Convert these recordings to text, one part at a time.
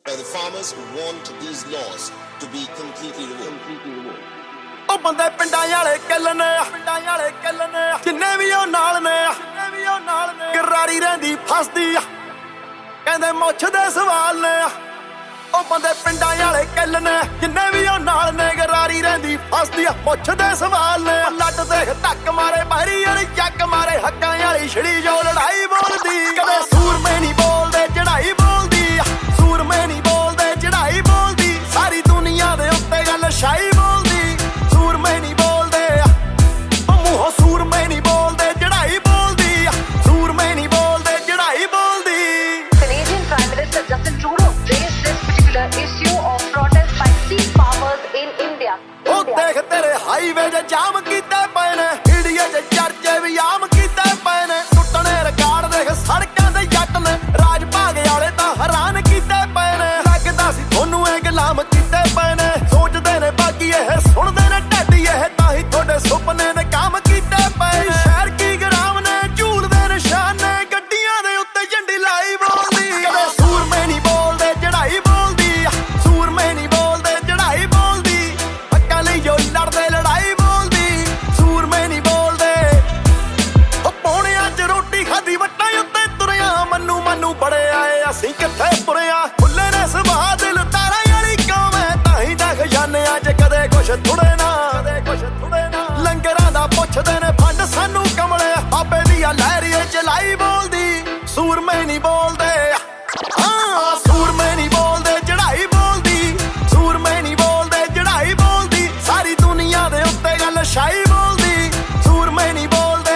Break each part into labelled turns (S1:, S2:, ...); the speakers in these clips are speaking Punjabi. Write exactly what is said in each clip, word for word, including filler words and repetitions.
S1: The farmers want these laws to be completely removed.
S2: ਉਹ ਬੰਦੇ ਪਿੰਡਾਂ ਵਾਲੇ ਕਿੱਲਨੇ ਆ, ਪਿੰਡਾਂ ਵਾਲੇ ਕਿੱਲਨੇ ਆ, ਜਿੰਨੇ ਵੀ ਉਹ ਨਾਲ ਨੇ ਆ, ਜਿੰਨੇ ਵੀ ਉਹ ਨਾਲ ਨੇ, ਗਰਾਰੀ ਰਹਿੰਦੀ ਫਸਦੀ ਆ, ਕਹਿੰਦੇ ਮੁੱਛ ਦੇ ਸਵਾਲ ਨੇ ਆ। ਉਹ ਬੰਦੇ ਪਿੰਡਾਂ ਵਾਲੇ ਕਿੱਲਨੇ ਆ, ਜਿੰਨੇ ਵੀ ਉਹ ਨਾਲ ਨੇ, ਗਰਾਰੀ ਰਹਿੰਦੀ ਫਸਦੀ ਆ, ਮੁੱਛ ਦੇ ਸਵਾਲ ਨੇ। ਲੱਟ ਦੇਖ ਧੱਕ ਮਾਰੇ ਬਹਿਰੀ ਵਾਲੀ ਚੱਕ ਮਾਰੇ, ਹੱਕਾਂ ਵਾਲੀ ਛੜੀ ਜੋ ਲੜਾਈ ਬੋਲਦੀ, ਕਦੇ ਸੂਰਮੇ ਨਹੀਂ ਬੋਲਦੇ ਚੜਾਈ ਬੋਲਦੀ ਆ, ਸੂਰਮੇ ਨਹੀਂ ਬੋਲਦੇ ਚੜਾਈ ਬੋਲਦੀ, ਸਾਰੀ ਦੁਨੀਆ ਦੇ ਉੱਤੇ ਗੱਲ ਸ਼ਾਹੀ ਬੋਲਦੀ, ਸੂਰਮੇ ਨਹੀਂ ਬੋਲਦੇ ਉਹ ਮੂੰਹੋਂ ਸੂਰਮੇ ਨਹੀਂ ਬੋਲਦੇ ਚੜਾਈ ਬੋਲਦੀ ਆ, ਸੂਰਮੇ ਨਹੀਂ ਬੋਲਦੇ ਚੜਾਈ ਬੋਲਦੀ।
S3: Canadian Prime Minister Justin Trudeau raised this particular issue of protest by sea farmers in India.
S2: ਉਹ ਦੇਖ ਤੇਰੇ ਹਾਈਵੇ 'ਚ ਜਾਮ ਕੀਤੇ ਪਏ ਨੇ, ਇੰਡੀਆ 'ਚ ਚਰਚੇ ਵੀ ਆਮ ਕੀਤੇ ਪਏ ਨੇ, ਟੁੱਟਣੇ ਰਿਕਾਰਡ ਦੇਖ ਸੜਕਾਂ ਤੇ ਜੱਟ ਨੇ, ਰਾਜ ਭਾਗ ਵਾਲੇ ਤਾਂ ਹੈਰਾਨ ਕੀਤੇ ਪਏ ਨੇ, ਲੱਗਦਾ ਸੀ ਤੁਹਾਨੂੰ ਇਹ ਗੁਲਾਮ ਕੀਤੇ ਪਏ ਨੇ, ਸੋਚਦੇ ਨੇ ਬਾਕੀ ਇਹ ਸੁਣਦੇ ਨੇ ਢੱਡੀ, ਇਹ ਤਾਂ ਹੀ ਤੁਹਾਡੇ ਸੁਪਨੇ ਨੇ ਕੰਮ ਕੀਤੇ ਪਏ ਨੇ। ਸ਼ਹਿਰ ਕੀ ਗਰਾਮ ਨੇ ਝੂਲਦੇ ਨਿਸ਼ਾਨ ਨੇ, ਗੱਡੀਆਂ ਦੇ ਉੱਤੇ ਝੰਡੀ ਲਾਈ ਬੋਲਦੀ, ਕਦੇ ਸੂਰਮੇ ਨਹੀਂ ਬੋਲਦੇ ਚੜਾਈ ਬੋਲਦੀ ਆ, ਸੂਰਮੇ ਨਹੀਂ ਬੋਲਦੇ ਚੜਾਈ ਬੋਲਦੀ, ਹੱਕਾਂ ਲਈ ਜੋ ਲੜਦੇ ਲੜਾਈ ਬੋਲਦੀ, ਸੂਰਮੇ ਨਹੀਂ ਬੋਲਦੇ। ਉਹ ਪੌਣਿਆਂ 'ਚ ਰੋਟੀ ਖਾਦੀ ਵੱਟਾਂ ਉੱਤੇ ਤੁਰਿਆ, ਮੰਨੂ ਮੰਨੂ ਬੜੇ ਆਏ ਅਸੀਂ ਕਿੱਥੇ ਪੁਰਿਆ, ਖੁੱਲੇ ਨੇ ਸੁਭਾਅ ਦਿਲ ਤਾਰਾਂ ਵਾਲੀ ਕੌਮ ਹੈ, ਤਾਂ ਹੀ ਤਾਂ ਖਜ਼ਾਨਿਆਂ 'ਚ ਕਦੇ ਕੁਛ ਥੁੜੇ ਨਾ, ਕਦੇ ਕੁਛ ਥੁੜੇ ਨਾ, ਲੰਗਰਾਂ ਦਾ ਪੁੱਛਦੇ ਨੇ ਫੰਡ ਸਾਨੂੰ ਕਮਲੇ, ਬਾਬੇ ਦੀਆਂ ਲਹਿਰੀਏ ਚਲਾਈ ਬੋਲਦੀ, ਸੂਰਮੇ ਨਹੀਂ ਬੋਲਦੇ ਹਾਂ, ਸੂਰਮੇ ਨਹੀਂ ਬੋਲਦੇ ਚੜਾਈ ਬੋਲਦੀ, ਸੂਰਮੇ ਨਹੀਂ ਬੋਲਦੇ ਚੜਾਈ ਬੋਲਦੀ, ਸਾਰੀ ਦੁਨੀਆ ਦੇ ਉੱਤੇ ਗੱਲ ਸ਼ਾਹੀ ਬੋਲਦੀ, ਸੂਰਮੇ ਨਹੀਂ ਬੋਲਦੇ।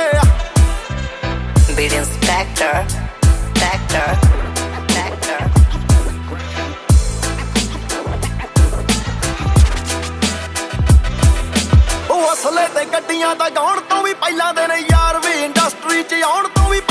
S4: Beat inspector, inspector, inspector.
S2: ਉਹ ਅਸਲੇ ਤੇ ਗੱਡੀਆਂ ਦਾ ਗਾਉਣ ਤੋਂ ਵੀ ਪਹਿਲਾਂ ਦੇ ਨੇ ਯਾਰ, ਵੀ ਇੰਡਸਟਰੀ 'ਚ ਆਉਣ ਤੋਂ ਵੀ